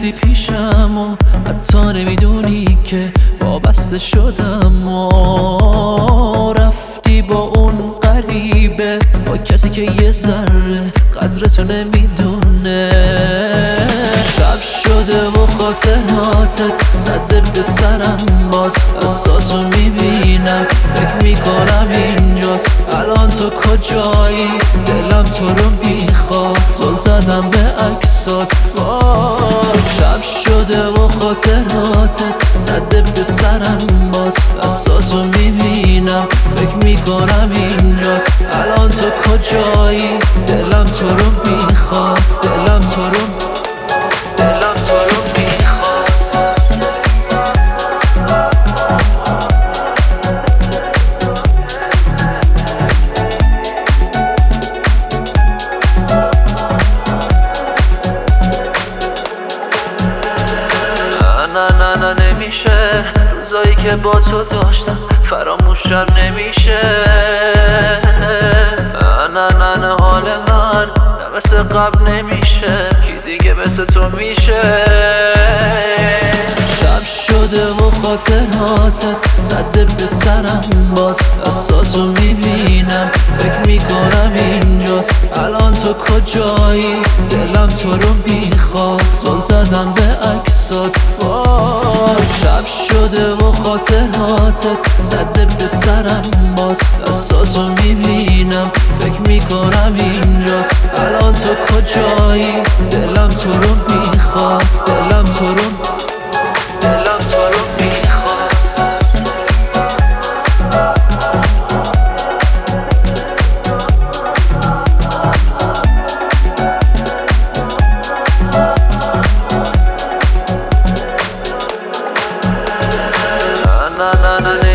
نمیرسی پیشم و حتی نمیدونی که وابسته شدم و رفتی با اون غریبه، با کسی که یه ذره قدرتو نمیدونه. شب شده و خاطراتت زده به سرم، باز احساسو میبینم، فکر میکنم اینجاست. الان تو کجایی؟ دلم تو رو میخواد، زل زدم به عکسات. باز شب شده و خاطراتت زده به سرم، باز احساسو میبینم، فکر میکنم اینجاست. الان تو کجایی؟ دلم تو رو میخواد، دلم تو رو میخواد. نه نمیشه، روزایی که با تو داشتم فراموشم نمیشه. نه حال من نه مثل قبل نمیشه، کی دیگه مثل تو میشه؟ شب شده و خاطراتت زده به سرم، باز احساسو میبینم، فکر میکنم اینجاست. الان تو کجایی؟ دلم تو رو میخواد، زل زدم به عکسات. باز شب شده و خاطراتت زده به سرم، باز احساسو میبینم، فکر میکنم اینجاست. الان تو کجایی؟ دلم تو رو میخواد، دلم تو رو میخواد. نه